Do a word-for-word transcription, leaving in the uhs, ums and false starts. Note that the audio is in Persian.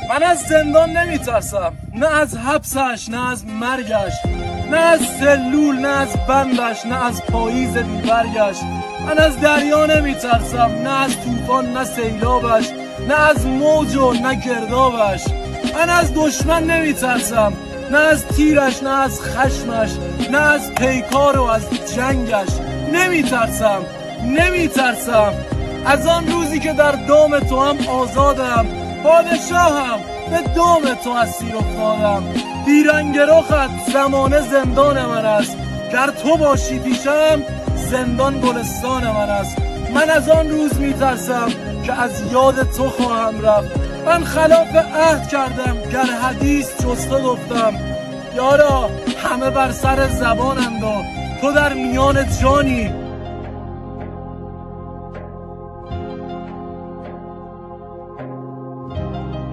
من از زندان نمیترسم، نه از حبسش، نه از مرگش، نه از سلول، نه از بندش، نه از پاییز بیبرگش. من از دریا نمیترسم، نه از طوفان، نه سیلابش، نه از موج و نه گردابش. من از دشمن نمیترسم، نه از تیرش، نه از خشمش، نه از پیکار و از جنگش. نمیترسم، نمیترسم از آن روزی که در دام تو هم آزادم، پادشاهم، به دام تو اسیر افتادم. بیرنگ رخت زمانه زندان من است، گر تو باشی پیشم زندان گلستان من است. من از آن روز میترسم که از یاد تو خواهم رفت. من خلاف عهد کردم گر حدیث جز تو گفتم. یارا همه بر سر زبانند و تو در میان جانی.